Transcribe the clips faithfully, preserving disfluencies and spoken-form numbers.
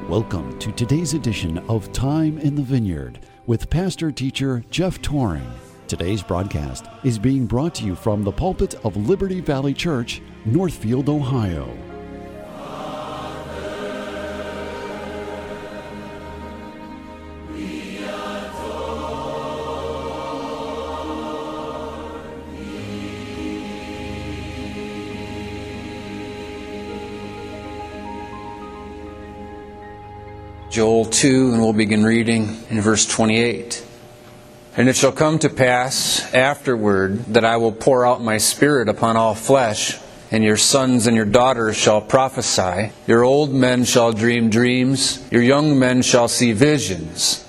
Welcome to today's edition of Time in the Vineyard with pastor-teacher Jeff Toring. Today's broadcast is being brought to you from the pulpit of Liberty Valley Church, Northfield, Ohio. Joel two, and we'll begin reading in verse twenty-eight. And it shall come to pass afterward that I will pour out my Spirit upon all flesh, and your sons and your daughters shall prophesy. Your old men shall dream dreams, your young men shall see visions.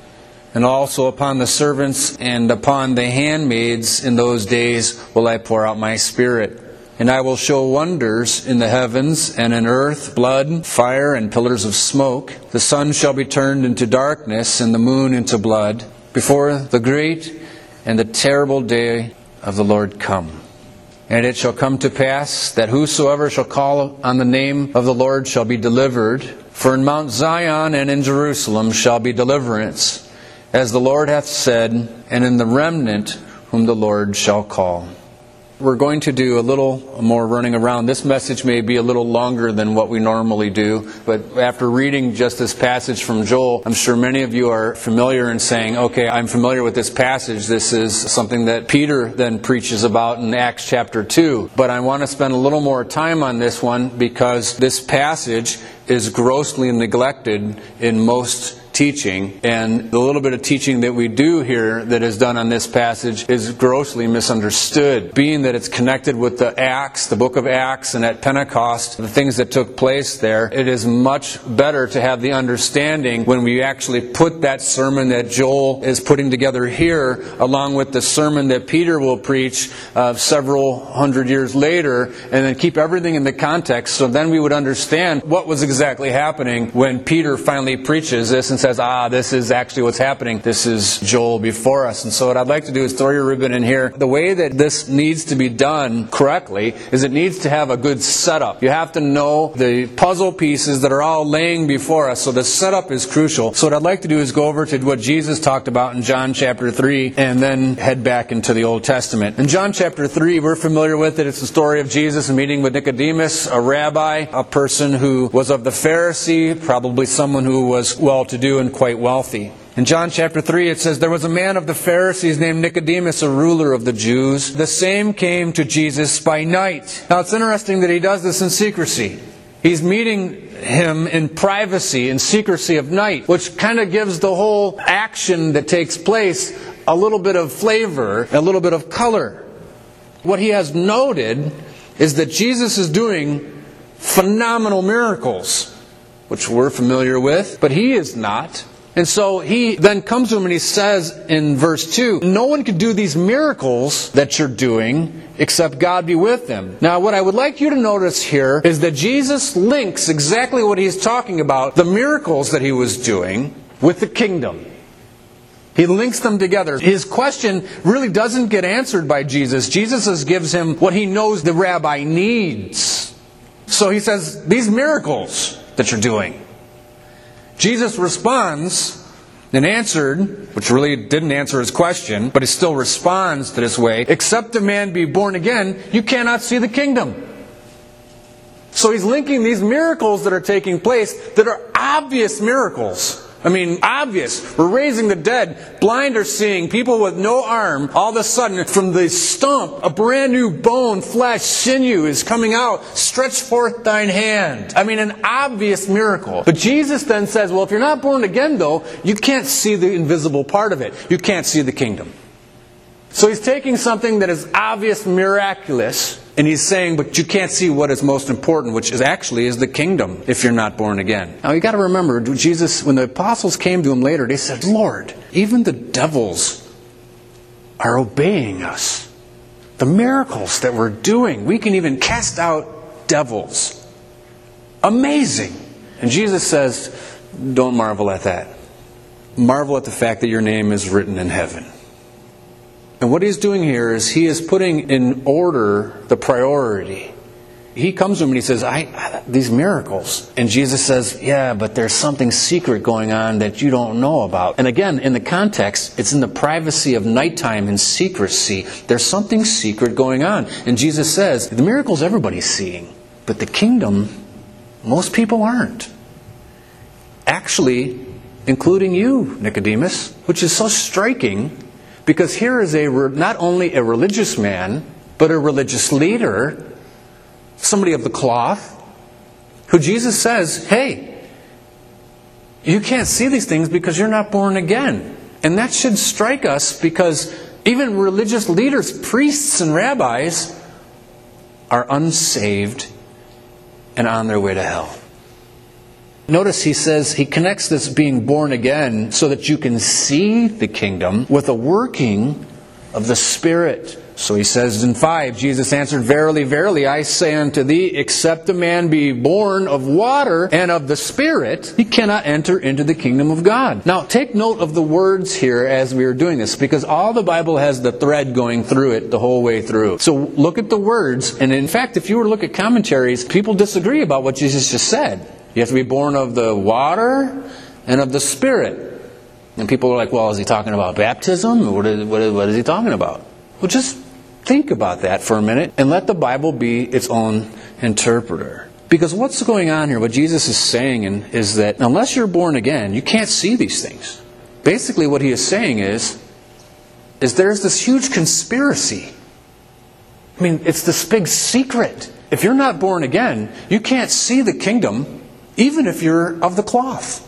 And also upon the servants and upon the handmaids in those days will I pour out my Spirit. And I will show wonders in the heavens and in earth, blood, fire, and pillars of smoke. The sun shall be turned into darkness and the moon into blood, before the great and the terrible day of the Lord come. And it shall come to pass that whosoever shall call on the name of the Lord shall be delivered. For in Mount Zion and in Jerusalem shall be deliverance, as the Lord hath said, and in the remnant whom the Lord shall call. We're going to do a little more running around. This message may be a little longer than what we normally do, but after reading just this passage from Joel, I'm sure many of you are familiar in saying, okay, I'm familiar with this passage. This is something that Peter then preaches about in Acts chapter two. But I want to spend a little more time on this one because this passage is grossly neglected in most teaching, and the little bit of teaching that we do here that is done on this passage is grossly misunderstood, being that it's connected with the Acts, the book of Acts, and at Pentecost, the things that took place there. It is much better to have the understanding when we actually put that sermon that Joel is putting together here, along with the sermon that Peter will preach uh, several hundred years later, and then keep everything in the context, so then we would understand what was exactly happening when Peter finally preaches this and says, ah, this is actually what's happening. This is Joel before us. And so what I'd like to do is throw your ribbon in here. The way that this needs to be done correctly is it needs to have a good setup. You have to know the puzzle pieces that are all laying before us. So the setup is crucial. So what I'd like to do is go over to what Jesus talked about in John chapter three and then head back into the Old Testament. In John chapter three, we're familiar with it. It's the story of Jesus meeting with Nicodemus, a rabbi, a person who was of the Pharisee, probably someone who was well-to-do and quite wealthy. In John chapter three it says, there was a man of the Pharisees named Nicodemus, a ruler of the Jews. The same came to Jesus by night. Now it's interesting that he does this in secrecy. He's meeting him in privacy, in secrecy of night, which kind of gives the whole action that takes place a little bit of flavor, a little bit of color. What he has noted is that Jesus is doing phenomenal miracles, which we're familiar with, but he is not. And so he then comes to him and he says in verse two, no one could do these miracles that you're doing except God be with them. Now what I would like you to notice here is that Jesus links exactly what he's talking about, the miracles that he was doing, with the kingdom. He links them together. His question really doesn't get answered by Jesus. Jesus gives him what he knows the rabbi needs. So he says, these miracles that you're doing. Jesus responds and answered, which really didn't answer his question, but he still responds to this way, except a man be born again, you cannot see the kingdom. So he's linking these miracles that are taking place that are obvious miracles. I mean, obvious. We're raising the dead. Blind are seeing. People with no arm. All of a sudden, from the stump, a brand new bone, flesh, sinew is coming out. Stretch forth thine hand. I mean, an obvious miracle. But Jesus then says, well, if you're not born again, though, you can't see the invisible part of it. You can't see the kingdom. So he's taking something that is obvious, miraculous, and he's saying, but you can't see what is most important, which is actually is the kingdom if you're not born again. Now you got to remember, Jesus, when the apostles came to him later, they said, Lord, even the devils are obeying us. The miracles that we're doing, we can even cast out devils. Amazing. And Jesus says, don't marvel at that. Marvel at the fact that your name is written in heaven. And what he's doing here is he is putting in order the priority. He comes to him and he says, I, these miracles. And Jesus says, yeah, but there's something secret going on that you don't know about. And again, in the context, it's in the privacy of nighttime and secrecy. There's something secret going on. And Jesus says, the miracles everybody's seeing, but the kingdom, most people aren't. Actually, including you, Nicodemus, which is so striking, because here is a not only a religious man, but a religious leader, somebody of the cloth, who Jesus says, hey, you can't see these things because you're not born again. And that should strike us, because even religious leaders, priests and rabbis, are unsaved and on their way to hell. Notice he says, he connects this being born again so that you can see the kingdom with a working of the Spirit. So he says in five, Jesus answered, verily, verily, I say unto thee, except a man be born of water and of the Spirit, he cannot enter into the kingdom of God. Now, take note of the words here as we are doing this, because all the Bible has the thread going through it the whole way through. So look at the words, and in fact, if you were to look at commentaries, people disagree about what Jesus just said. You have to be born of the water and of the Spirit. And people are like, well, is he talking about baptism? What is, what is, what is he talking about? Well, just think about that for a minute and let the Bible be its own interpreter. Because what's going on here, what Jesus is saying is that unless you're born again, you can't see these things. Basically what he is saying is, is there's this huge conspiracy. I mean, it's this big secret. If you're not born again, you can't see the kingdom, even if you're of the cloth.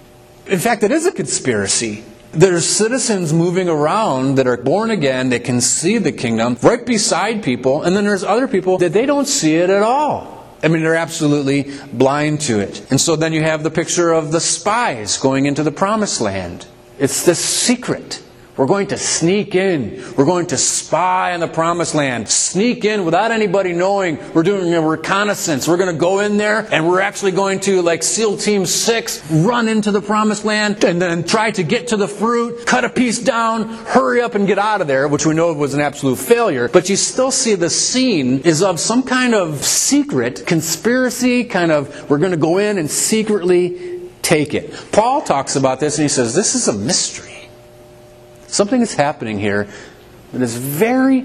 In fact, it is a conspiracy. There's citizens moving around that are born again, that can see the kingdom right beside people, and then there's other people that they don't see it at all. I mean, they're absolutely blind to it. And so then you have the picture of the spies going into the promised land. It's this secret. We're going to sneak in. We're going to spy on the promised land. Sneak in without anybody knowing. We're doing a reconnaissance. We're going to go in there and we're actually going to, like SEAL Team six, run into the promised land and then try to get to the fruit, cut a piece down, hurry up and get out of there, which we know was an absolute failure. But you still see the scene is of some kind of secret conspiracy, kind of, we're going to go in and secretly take it. Paul talks about this and he says, this is a mystery. Something is happening here that is very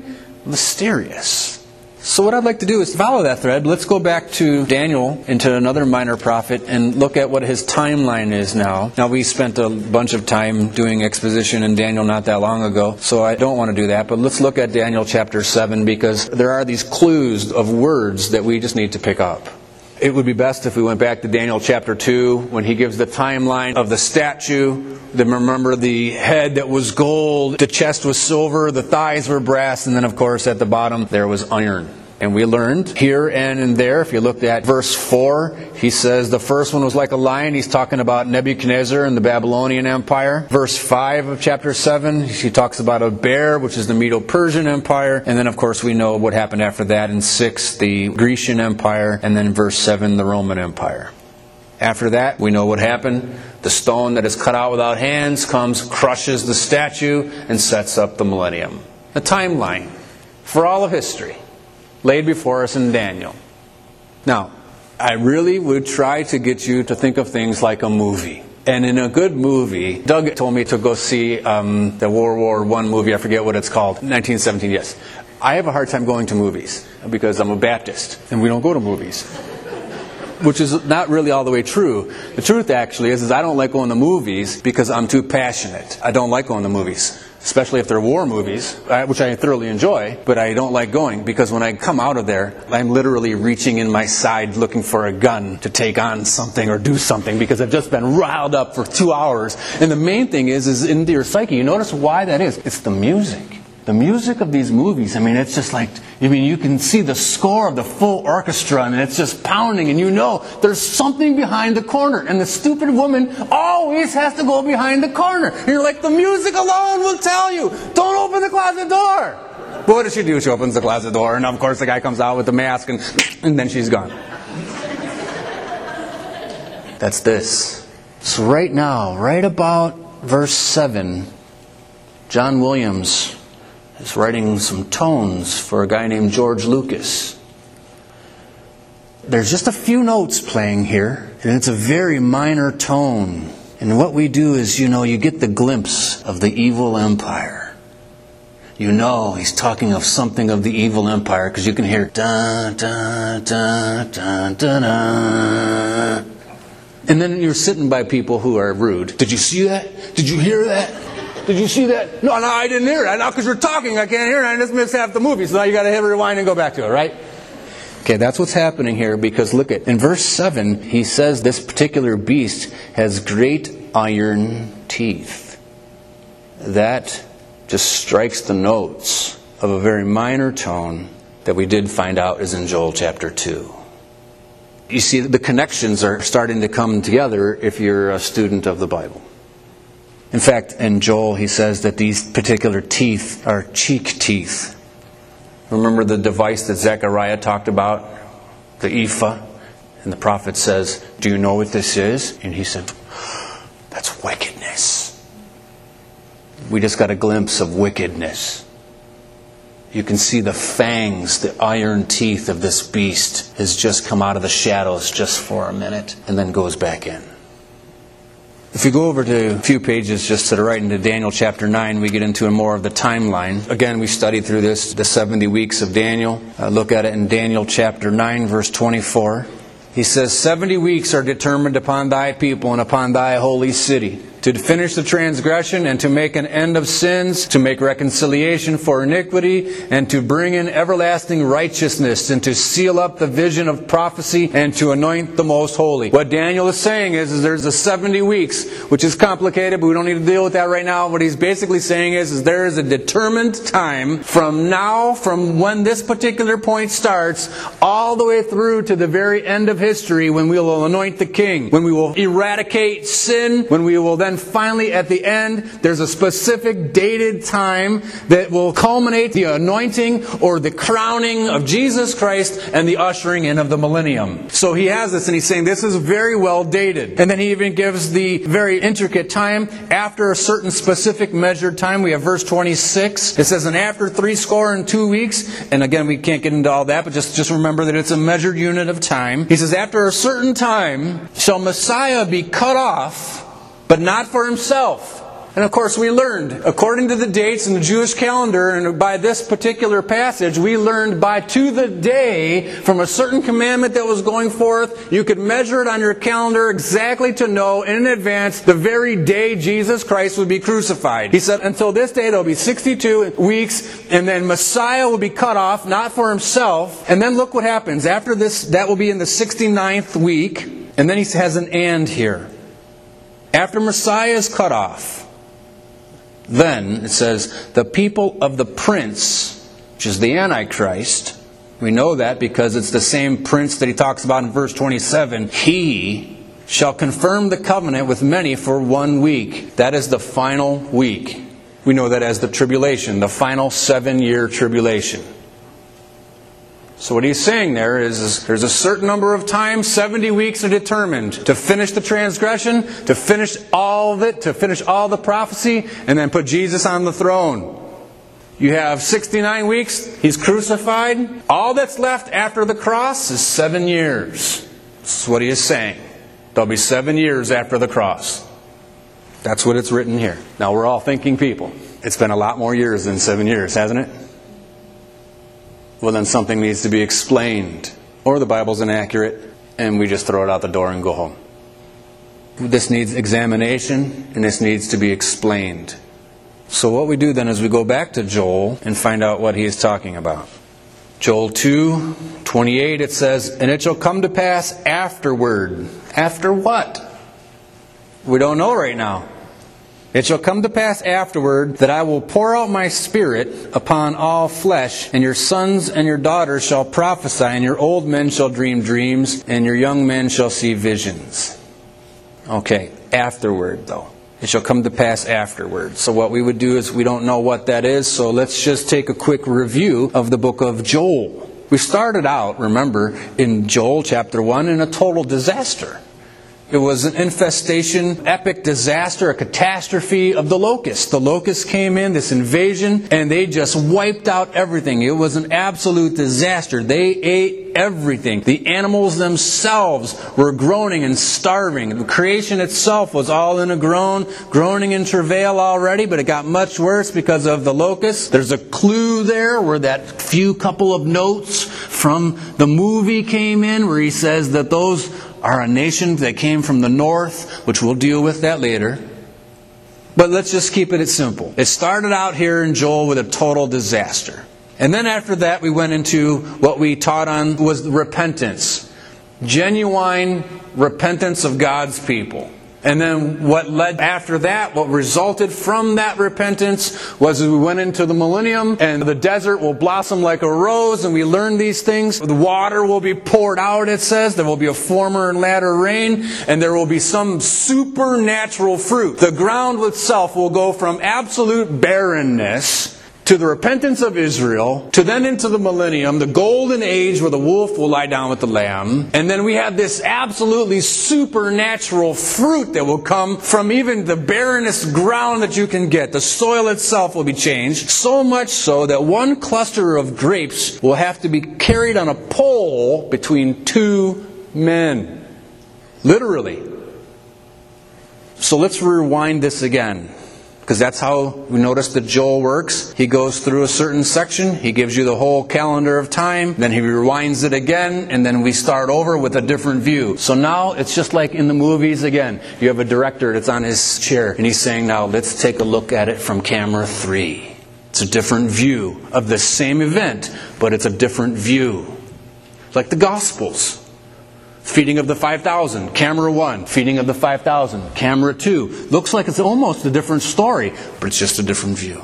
mysterious. So what I'd like to do is follow that thread. Let's go back to Daniel, into another minor prophet, and look at what his timeline is now. Now, we spent a bunch of time doing exposition in Daniel not that long ago, so I don't want to do that. But let's look at Daniel chapter seven, because there are these clues of words that we just need to pick up. It would be best if we went back to Daniel chapter two, when he gives the timeline of the statue. Then remember the head that was gold, the chest was silver, the thighs were brass, and then of course at the bottom there was iron. And we learned here and in there, if you looked at verse four, he says the first one was like a lion. He's talking about Nebuchadnezzar and the Babylonian Empire. Verse five of chapter seven, he talks about a bear, which is the Medo-Persian Empire. And then, of course, we know what happened after that. In six, the Grecian Empire. And then verse seven, the Roman Empire. After that, we know what happened. The stone that is cut out without hands comes, crushes the statue, and sets up the millennium. A timeline for all of history laid before us in Daniel. Now, I really would try to get you to think of things like a movie. And in a good movie, Doug told me to go see um, the World War One movie. I forget what it's called. nineteen seventeen, yes. I have a hard time going to movies because I'm a Baptist, and we don't go to movies. Which is not really all the way true. The truth actually is, is I don't like going to movies because I'm too passionate. I don't like going to movies. Especially if they're war movies, which I thoroughly enjoy, but I don't like going because when I come out of there, I'm literally reaching in my side looking for a gun to take on something or do something because I've just been riled up for two hours. And the main thing is, is into your psyche. You notice why that is? It's the music. The music of these movies, I mean, it's just like, I mean, you can see the score of the full orchestra and it's just pounding and you know there's something behind the corner and the stupid woman always has to go behind the corner. And you're like, the music alone will tell you, don't open the closet door. But what does she do? She opens the closet door and of course the guy comes out with the mask and, and then she's gone. That's this. So right now, right about verse seven, John Williams is writing some tones for a guy named George Lucas. there's just a few notes playing here, and it's a very minor tone. And what we do is, you know, you get the glimpse of the evil empire. You know he's talking of something of the evil empire because you can hear da da da da da da. And then you're sitting by people who are rude. Did you see that? Did you hear that? Did you see that? No, no, I didn't hear that. Now because you're talking, I can't hear it. I just missed half the movie. So now you got to hit rewind and go back to it, right? Okay, that's what's happening here because look at, in verse seven, he says this particular beast has great iron teeth. That just strikes the notes of a very minor tone that we did find out is in Joel chapter two. You see, the connections are starting to come together if you're a student of the Bible. In fact, in Joel, he says that these particular teeth are cheek teeth. Remember the device that Zechariah talked about? The ephah? And the prophet says, do you know what this is? And he said, that's wickedness. We just got a glimpse of wickedness. You can see the fangs, the iron teeth of this beast has just come out of the shadows just for a minute and then goes back in. If you go over to a few pages just to the right into Daniel chapter nine, we get into more of the timeline. Again, we studied through this, the seventy weeks of Daniel. Uh, look at it in Daniel chapter nine, verse twenty-four. He says, seventy weeks are determined upon thy people and upon thy holy city, to finish the transgression and to make an end of sins, to make reconciliation for iniquity, and to bring in everlasting righteousness, and to seal up the vision of prophecy, and to anoint the most holy. What Daniel is saying is, is there's a seventy weeks, which is complicated, but we don't need to deal with that right now. What he's basically saying is, is there is a determined time from now, from when this particular point starts, all the way through to the very end of history, when we will anoint the king, when we will eradicate sin, when we will then finally, at the end, there's a specific dated time that will culminate the anointing or the crowning of Jesus Christ and the ushering in of the millennium. So he has this and he's saying this is very well dated. And then he even gives the very intricate time after a certain specific measured time. We have verse twenty-six. It says, and after three score and two weeks, and again, we can't get into all that, but just, just remember that it's a measured unit of time. He says, after a certain time shall Messiah be cut off, but not for himself. And of course we learned, according to the dates in the Jewish calendar, and by this particular passage, we learned by to the day, from a certain commandment that was going forth, you could measure it on your calendar exactly to know in advance the very day Jesus Christ would be crucified. He said, until this day there will be sixty-two weeks, and then Messiah will be cut off, not for himself. And then look what happens. After this, that will be in the sixty-ninth week, and then he has an and here. After Messiah is cut off, then it says, the people of the prince, which is the Antichrist, we know that because it's the same prince that he talks about in verse twenty-seven, he shall confirm the covenant with many for one week. That is the final week. We know that as the tribulation, the final seven-year tribulation. So what he's saying there is, is there's a certain number of times, seventy weeks are determined to finish the transgression, to finish all of it, to finish all the prophecy, and then put Jesus on the throne. You have sixty-nine weeks, he's crucified. All that's left after the cross is seven years. That's what he is saying. There'll be seven years after the cross. That's what it's written here. Now we're all thinking people. It's been a lot more years than seven years, hasn't it? Well, then something needs to be explained. Or the Bible's inaccurate, and we just throw it out the door and go home. This needs examination, and this needs to be explained. So what we do then is we go back to Joel and find out what he is talking about. Joel two twenty-eight, it says, and it shall come to pass afterward. After what? We don't know right now. It shall come to pass afterward that I will pour out my Spirit upon all flesh, and your sons and your daughters shall prophesy, and your old men shall dream dreams, and your young men shall see visions. Okay, afterward though. It shall come to pass afterward. So what we would do is we don't know what that is, so let's just take a quick review of the book of Joel. We started out, remember, in Joel chapter one in a total disaster. It was an infestation, epic disaster, a catastrophe of the locusts. The locusts came in, this invasion, and they just wiped out everything. It was an absolute disaster. They ate everything. The animals themselves were groaning and starving. The creation itself was all in a groan, groaning in travail already, but it got much worse because of the locusts. There's a clue there where that few couple of notes from the movie came in, where he says that those are a nation that came from the north, which we'll deal with that later. But let's just keep it simple. It started out here in Joel with a total disaster. And then after that, we went into what we taught on was repentance. Genuine repentance of God's people. And then what led after that, what resulted from that repentance, was we went into the millennium, and the desert will blossom like a rose, and we learned these things. The water will be poured out, it says. There will be a former and latter rain, and there will be some supernatural fruit. The ground itself will go from absolute barrenness to the repentance of Israel, to then into the millennium, the golden age where the wolf will lie down with the lamb. And then we have this absolutely supernatural fruit that will come from even the barrenest ground that you can get. The soil itself will be changed, so much so that one cluster of grapes will have to be carried on a pole between two men. Literally. So let's rewind this again, because that's how we notice that Joel works. He goes through a certain section, he gives you the whole calendar of time, then he rewinds it again, and then we start over with a different view. So now it's just like in the movies again. You have a director that's on his chair, and he's saying, now let's take a look at it from camera three. It's a different view of the same event, but it's a different view. Like the Gospels. Feeding of the five thousand, camera one. Feeding of the five thousand, camera two. Looks like it's almost a different story, but it's just a different view.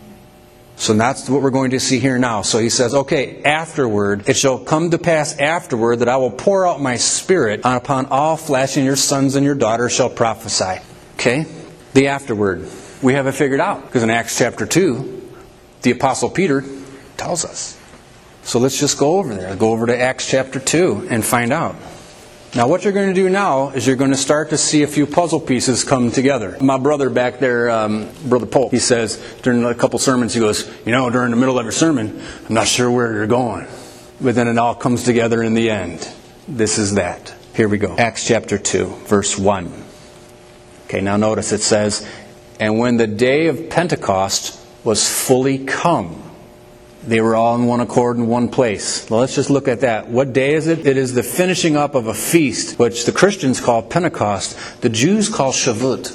So that's what we're going to see here now. So he says, okay, afterward, it shall come to pass afterward that I will pour out my Spirit upon all flesh, and your sons and your daughters shall prophesy. Okay? The afterward. We have it figured out, because in Acts chapter two, the Apostle Peter tells us. So let's just go over there. Go over to Acts chapter two and find out. Now what you're going to do now is you're going to start to see a few puzzle pieces come together. My brother back there, um, Brother Polk, he says during a couple sermons, he goes, you know, during the middle of every sermon, I'm not sure where you're going. But then it all comes together in the end. This is that. Here we go. Acts chapter two, verse one. Okay, now notice it says, and when the day of Pentecost was fully come, they were all in one accord in one place. Well, let's just look at that. What day is it? It is the finishing up of a feast, which the Christians call Pentecost. The Jews call Shavuot.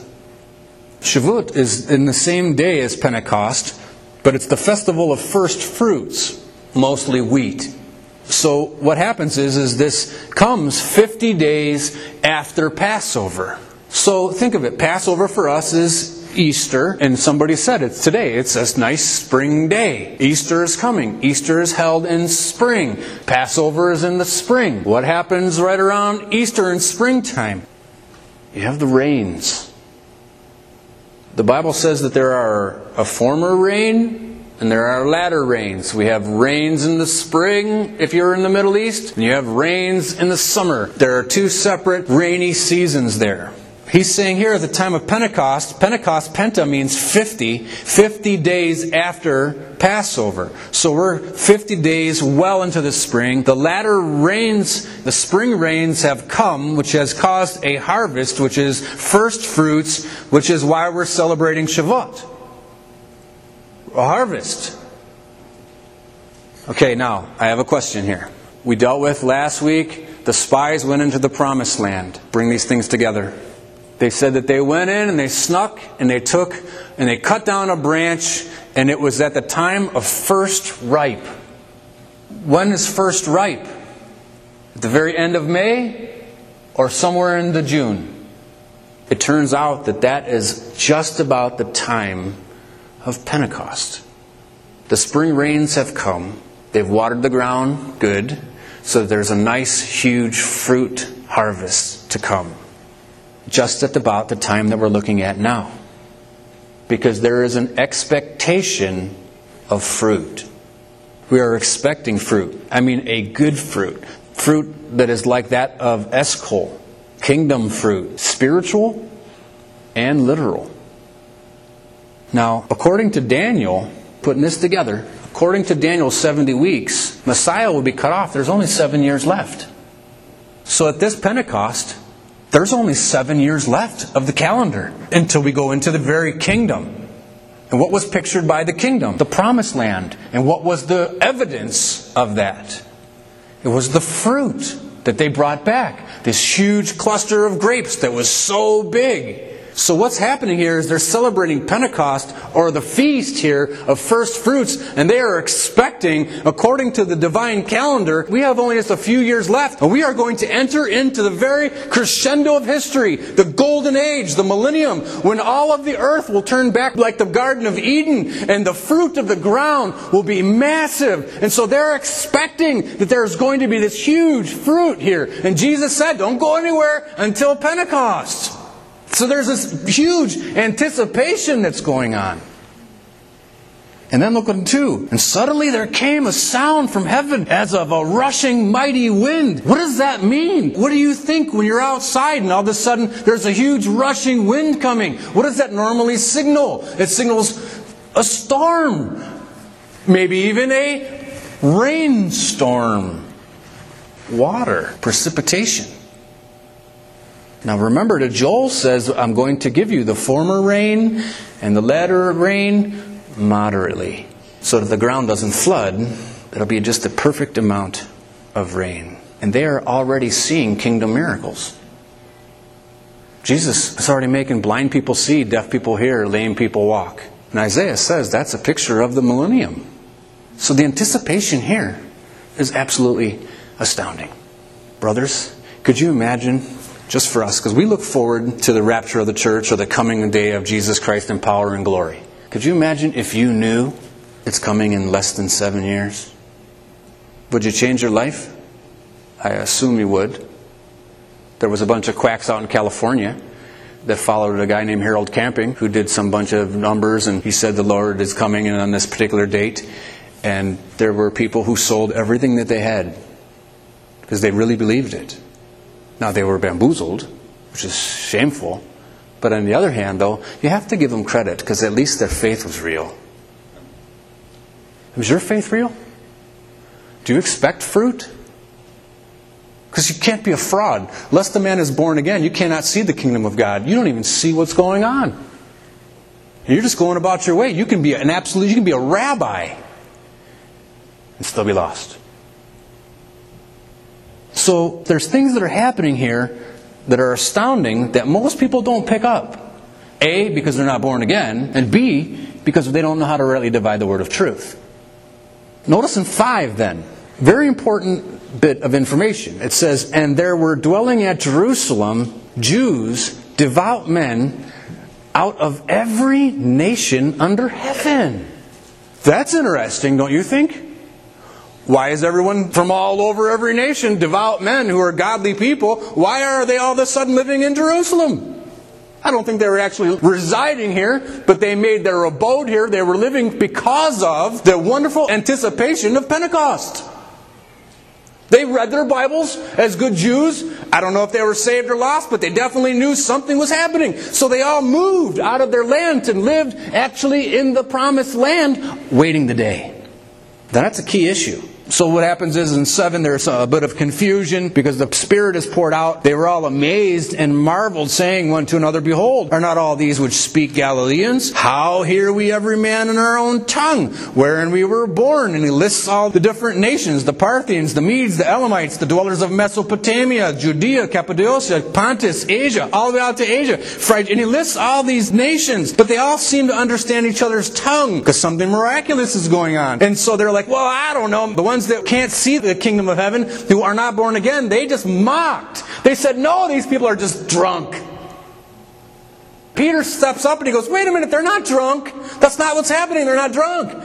Shavuot is in the same day as Pentecost, but it's the festival of first fruits, mostly wheat. So what happens is, is this comes fifty days after Passover. So think of it. Passover for us is Easter, and somebody said it's today. It's a nice spring day. Easter is coming. Easter is held in spring. Passover is in the spring. What happens right around Easter in springtime? You have the rains. The Bible says that there are a former rain and there are latter rains. We have rains in the spring if you're in the Middle East, and you have rains in the summer. There are two separate rainy seasons there. He's saying here at the time of Pentecost, Pentecost, Penta means fifty, fifty days after Passover. So we're fifty days well into the spring. The latter rains, the spring rains have come, which has caused a harvest, which is first fruits, which is why we're celebrating Shavuot. A harvest. Okay, now, I have a question here. We dealt with last week, the spies went into the promised land. Bring these things together. They said that they went in and they snuck and they took and they cut down a branch, and it was at the time of first ripe. When is first ripe? At the very end of May or somewhere in the June? It turns out that that is just about the time of Pentecost. The spring rains have come. They've watered the ground good, so there's a nice huge fruit harvest to come. Just at about the time that we're looking at now. Because there is an expectation of fruit. We are expecting fruit. I mean a good fruit. Fruit that is like that of Eshcol. kingdom fruit, spiritual and literal. Now, according to Daniel, putting this together, according to Daniel's seventy weeks, Messiah will be cut off. There's only seven years left. So at this Pentecost, there's only seven years left of the calendar until we go into the very kingdom. And what was pictured by the kingdom? The promised land. And what was the evidence of that? It was the fruit that they brought back. This huge cluster of grapes that was so big. So what's happening here is they're celebrating Pentecost, or the feast here of first fruits, and they are expecting, according to the divine calendar, we have only just a few years left, and we are going to enter into the very crescendo of history, the golden age, the millennium, when all of the earth will turn back like the Garden of Eden, and the fruit of the ground will be massive. And so they're expecting that there's going to be this huge fruit here. And Jesus said, don't go anywhere until Pentecost. So there's this huge anticipation that's going on. And then look at two. And suddenly there came a sound from heaven as of a rushing mighty wind. What does that mean? What do you think when you're outside and all of a sudden there's a huge rushing wind coming? What does that normally signal? It signals a storm. Maybe even a rainstorm. Water. Precipitation. Now remember that Joel says, I'm going to give you the former rain and the latter rain moderately. So that the ground doesn't flood. It'll be just the perfect amount of rain. And they are already seeing kingdom miracles. Jesus is already making blind people see, deaf people hear, lame people walk. And Isaiah says that's a picture of the millennium. So the anticipation here is absolutely astounding. Brothers, could you imagine, just for us, because we look forward to the rapture of the church or the coming day of Jesus Christ in power and glory. Could you imagine if you knew it's coming in less than seven years? Would you change your life? I assume you would. There was a bunch of quacks out in California that followed a guy named Harold Camping who did some bunch of numbers, and he said the Lord is coming in on this particular date. And there were people who sold everything that they had because they really believed it. Now, they were bamboozled, which is shameful. But on the other hand, though, you have to give them credit because at least their faith was real. Was your faith real? Do you expect fruit? Because you can't be a fraud. Unless the man is born again, you cannot see the kingdom of God. You don't even see what's going on. You're just going about your way. You can be an absolute, you can be a rabbi and still be lost. So there's things that are happening here that are astounding that most people don't pick up. A, because they're not born again, and B, because they don't know how to rightly divide the word of truth. Notice in five then, very important bit of information. It says, and there were dwelling at Jerusalem Jews, devout men, out of every nation under heaven. That's interesting, don't you think? Why is everyone from all over every nation, devout men who are godly people, why are they all of a sudden living in Jerusalem? I don't think they were actually residing here, but they made their abode here. They were living because of the wonderful anticipation of Pentecost. They read their Bibles as good Jews. I don't know if they were saved or lost, but they definitely knew something was happening. So they all moved out of their land and lived actually in the promised land, waiting the day. That's a key issue. So what happens is in seven there's a bit of confusion because the Spirit is poured out. They were all amazed and marveled, saying one to another, behold, are not all these which speak Galileans? How hear we every man in our own tongue, wherein we were born? And he lists all the different nations, the Parthians, the Medes, the Elamites, the dwellers of Mesopotamia, Judea, Cappadocia, Pontus, Asia, all the way out to Asia. And he lists all these nations, but they all seem to understand each other's tongue because something miraculous is going on. And so they're like, well, I don't know. The ones that can't see the kingdom of heaven, who are not born again, they just mocked. They said, no, these people are just drunk. Peter steps up and he goes, wait a minute, they're not drunk. That's not what's happening. They're not drunk.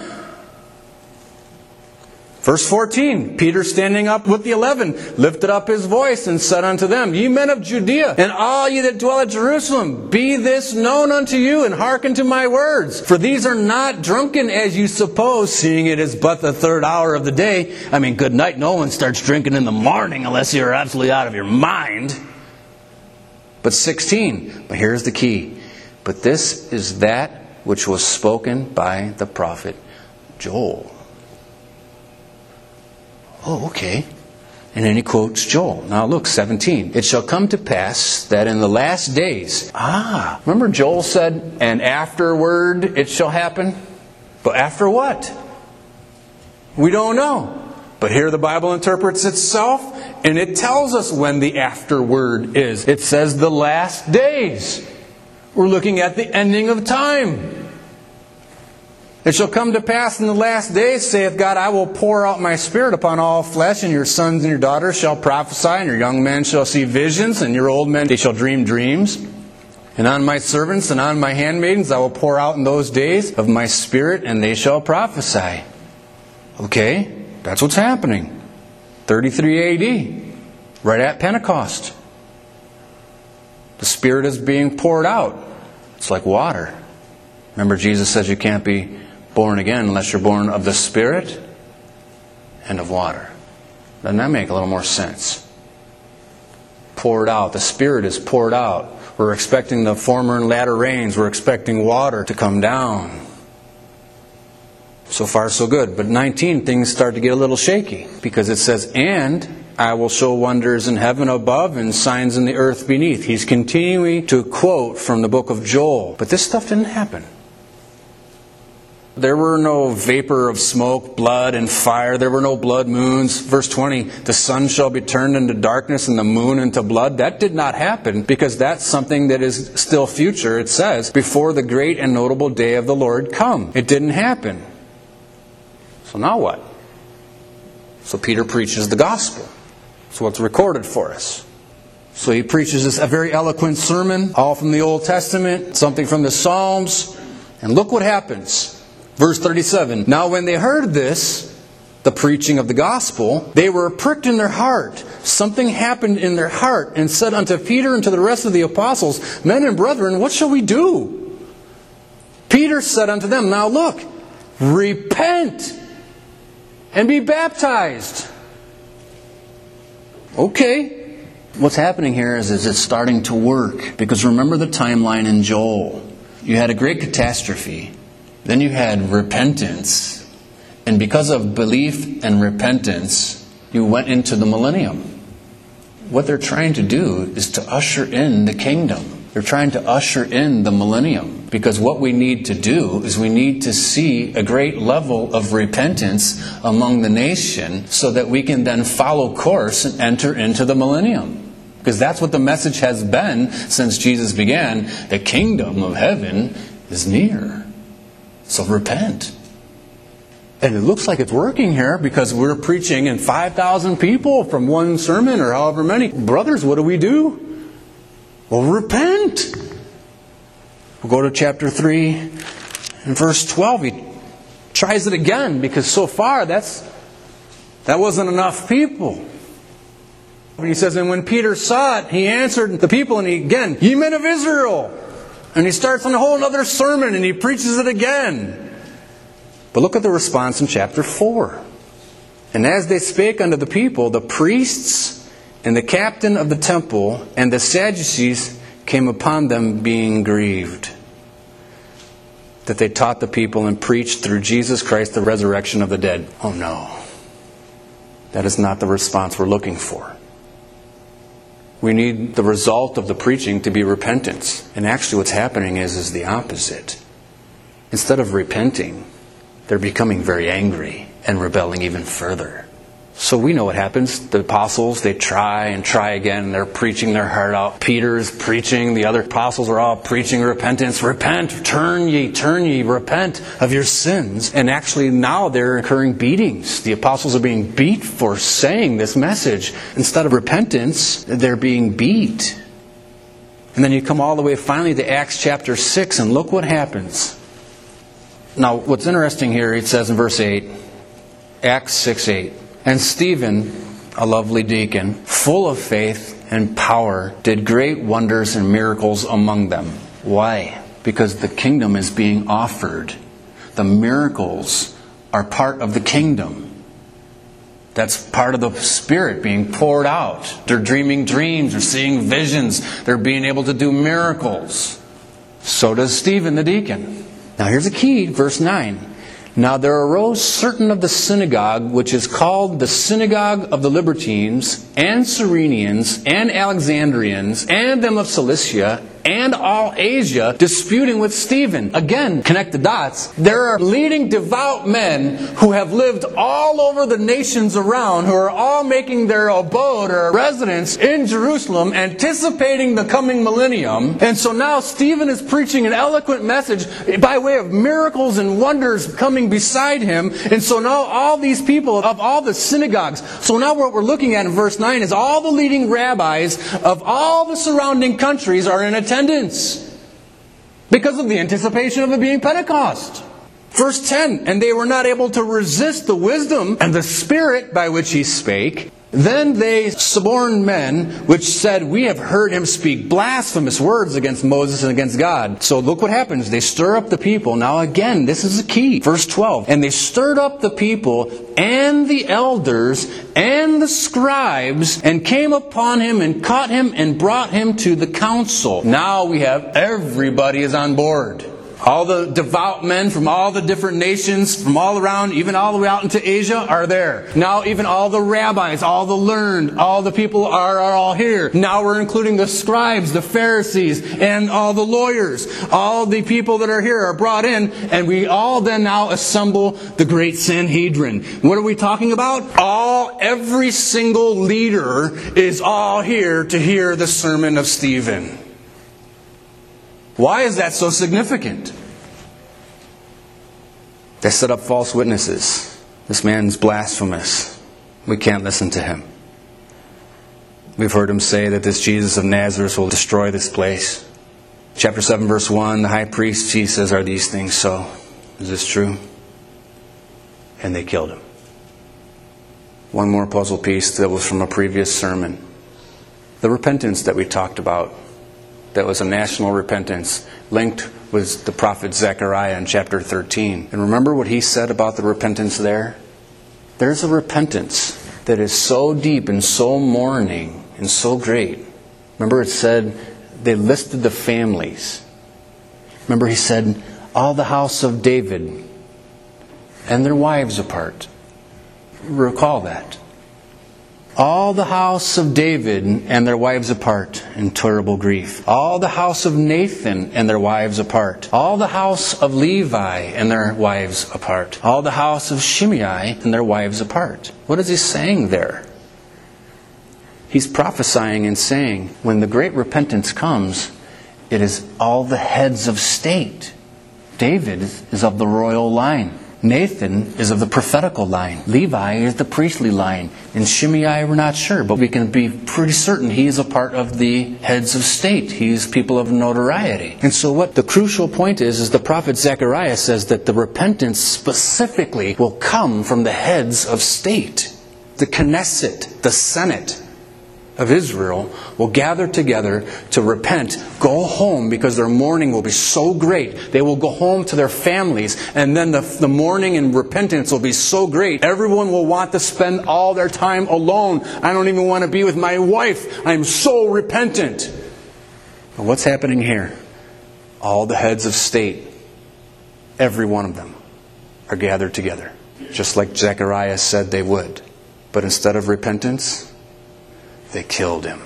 Verse fourteen, Peter standing up with the eleven, lifted up his voice and said unto them, ye men of Judea, and all ye that dwell at Jerusalem, be this known unto you, and hearken to my words. For these are not drunken as you suppose, seeing it is but the third hour of the day. I mean, good night, no one starts drinking in the morning unless you're absolutely out of your mind. But sixteen, but here's the key. But this is that which was spoken by the prophet Joel. Oh, okay. And then he quotes Joel. Now look, seventeen. It shall come to pass that in the last days... Ah, remember Joel said, and afterward it shall happen? But after what? We don't know. But here the Bible interprets itself, and it tells us when the afterward is. It says the last days. We're looking at the ending of time. It shall come to pass in the last days, saith God, I will pour out my Spirit upon all flesh, and your sons and your daughters shall prophesy, and your young men shall see visions, and your old men they shall dream dreams. And on my servants and on my handmaidens I will pour out in those days of my Spirit, and they shall prophesy. Okay, that's what's happening. thirty-three A D, right at Pentecost. The Spirit is being poured out. It's like water. Remember, Jesus says you can't be born again unless you're born of the Spirit and of water. Doesn't that make a little more sense? Poured out. The Spirit is poured out. We're expecting the former and latter rains. We're expecting water to come down. So far, so good. But nineteen, things start to get a little shaky. Because it says, and I will show wonders in heaven above and signs in the earth beneath. He's continuing to quote from the book of Joel. But this stuff didn't happen. There were no vapor of smoke, blood, and fire. There were no blood moons. Verse twenty, the sun shall be turned into darkness and the moon into blood. That did not happen because that's something that is still future. It says, before the great and notable day of the Lord come. It didn't happen. So now what? So Peter preaches the gospel. That's what's recorded for us. So he preaches this a very eloquent sermon, all from the Old Testament, something from the Psalms. And look what happens. Verse thirty-seven, now when they heard this, the preaching of the gospel, they were pricked in their heart. Something happened in their heart and said unto Peter and to the rest of the apostles, men and brethren, what shall we do? Peter said unto them, now look, repent and be baptized. Okay. What's happening here is, is it's starting to work. Because remember the timeline in Joel. You had a great catastrophe. Then you had repentance. And because of belief and repentance, you went into the millennium. What they're trying to do is to usher in the kingdom. They're trying to usher in the millennium. Because what we need to do is we need to see a great level of repentance among the nation so that we can then follow course and enter into the millennium. Because that's what the message has been since Jesus began. The kingdom of heaven is near. So repent. And it looks like it's working here because we're preaching in five thousand people from one sermon or however many. Brothers, what do we do? Well, repent. We'll go to chapter three and verse twelve. He tries it again because so far that's that wasn't enough people. He says, and when Peter saw it, he answered the people, and he again, ye men of Israel. And he starts on a whole other sermon, and he preaches it again. But look at the response in chapter four. And as they spake unto the people, the priests and the captain of the temple and the Sadducees came upon them being grieved, that they taught the people and preached through Jesus Christ the resurrection of the dead. Oh no. That is not the response we're looking for. We need the result of the preaching to be repentance. And actually what's happening is, is the opposite. Instead of repenting, they're becoming very angry and rebelling even further. So we know what happens. The apostles, they try and try again. They're preaching their heart out. Peter's preaching. The other apostles are all preaching repentance. Repent, turn ye, turn ye, repent of your sins. And actually now they're incurring beatings. The apostles are being beat for saying this message. Instead of repentance, they're being beat. And then you come all the way finally to Acts chapter six, and look what happens. Now, what's interesting here, it says in verse eight, Acts six eight, and Stephen, a lovely deacon, full of faith and power, did great wonders and miracles among them. Why? Because the kingdom is being offered. The miracles are part of the kingdom. That's part of the Spirit being poured out. They're dreaming dreams. They're seeing visions. They're being able to do miracles. So does Stephen the deacon. Now here's a key, verse nine. Now there arose certain of the synagogue, which is called the synagogue of the Libertines, and Cyrenians, and Alexandrians, and them of Cilicia, and all Asia, disputing with Stephen. Again, connect the dots. There are leading devout men who have lived all over the nations around, who are all making their abode or residence in Jerusalem, anticipating the coming millennium. And so now Stephen is preaching an eloquent message by way of miracles and wonders coming beside him. And so now all these people of all the synagogues. So now what we're looking at in verse nine is all the leading rabbis of all the surrounding countries are in attendance because of the anticipation of it being Pentecost. Verse ten, and they were not able to resist the wisdom and the spirit by which he spake. Then they suborned men, which said, we have heard him speak blasphemous words against Moses and against God. So look what happens. They stir up the people. Now again, this is the key. Verse twelve. And they stirred up the people and the elders and the scribes, and came upon him and caught him and brought him to the council. Now we have everybody is on board. All the devout men from all the different nations, from all around, even all the way out into Asia, are there. Now even all the rabbis, all the learned, all the people are, are all here. Now we're including the scribes, the Pharisees, and all the lawyers. All the people that are here are brought in, and we all then now assemble the great Sanhedrin. What are we talking about? All, every single leader is all here to hear the sermon of Stephen. Why is that so significant? They set up false witnesses. This man's blasphemous. We can't listen to him. We've heard him say that this Jesus of Nazareth will destroy this place. Chapter seven, verse one, the high priest, he says, are these things so? Is this true? And they killed him. One more puzzle piece that was from a previous sermon. The repentance that we talked about. That was a national repentance linked with the prophet Zechariah in chapter thirteen. And remember what he said about the repentance there? There's a repentance that is so deep and so mourning and so great. Remember it said they listed the families. Remember he said all the house of David and their wives apart. Recall that. All the house of David and their wives apart in terrible grief. All the house of Nathan and their wives apart. All the house of Levi and their wives apart. All the house of Shimei and their wives apart. What is he saying there? He's prophesying and saying, when the great repentance comes, it is all the heads of state. David is of the royal line. Nathan is of the prophetical line. Levi is the priestly line. And Shimei, we're not sure, but we can be pretty certain he is a part of the heads of state. He's people of notoriety. And so what the crucial point is, is the prophet Zechariah says that the repentance specifically will come from the heads of state. The Knesset, the Senate of Israel, will gather together to repent, go home, because their mourning will be so great. They will go home to their families, and then the, the mourning and repentance will be so great. Everyone will want to spend all their time alone. I don't even want to be with my wife. I'm so repentant. But what's happening here? All the heads of state, every one of them, are gathered together, just like Zechariah said they would. But instead of repentance, they killed him.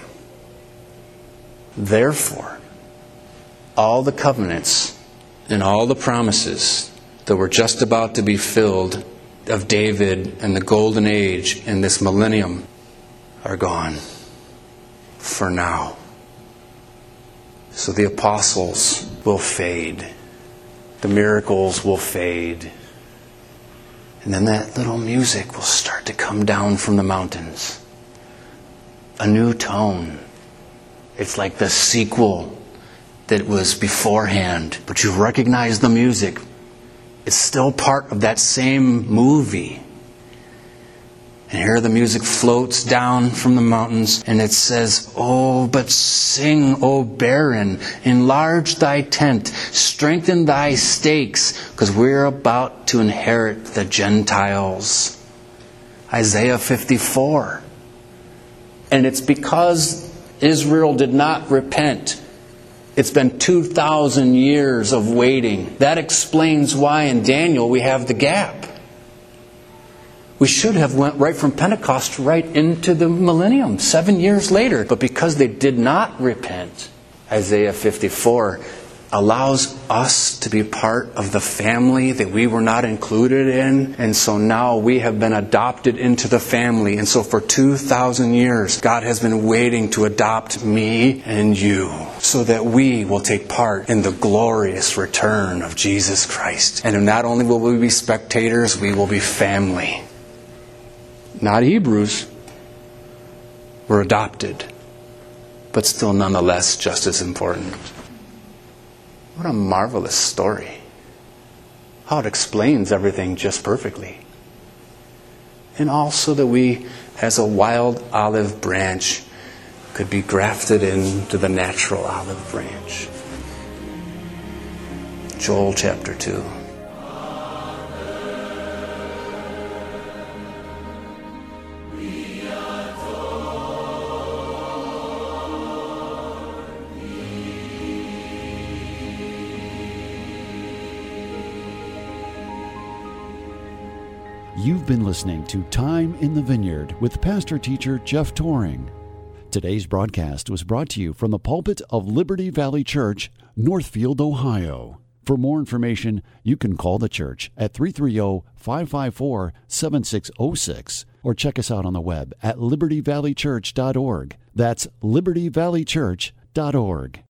Therefore, all the covenants and all the promises that were just about to be filled of David and the golden age in this millennium are gone for now. So the apostles will fade. The miracles will fade. And then that little music will start to come down from the mountains. A new tone. It's like the sequel that was beforehand, but you recognize the music. It's still part of that same movie. And here the music floats down from the mountains, and it says, "Oh, but sing, O barren, enlarge thy tent, strengthen thy stakes, because we're about to inherit the Gentiles." Isaiah fifty-four. And it's because Israel did not repent. It's been two thousand years of waiting. That explains why in Daniel we have the gap. We should have went right from Pentecost right into the millennium, seven years later. But because they did not repent, Isaiah fifty-four allows us to be part of the family that we were not included in. And so now we have been adopted into the family. And so for two thousand years, God has been waiting to adopt me and you so that we will take part in the glorious return of Jesus Christ. And not only will we be spectators, we will be family. Not Hebrews. We're adopted, but still nonetheless just as important. What a marvelous story. How it explains everything just perfectly. And also that we, as a wild olive branch, could be grafted into the natural olive branch. Joel chapter two. You've been listening to Time in the Vineyard with Pastor Teacher Jeff Toring. Today's broadcast was brought to you from the pulpit of Liberty Valley Church, Northfield, Ohio. For more information, you can call the church at three three zero, five five four, seven six zero six or check us out on the web at liberty valley church dot org. That's liberty valley church dot org.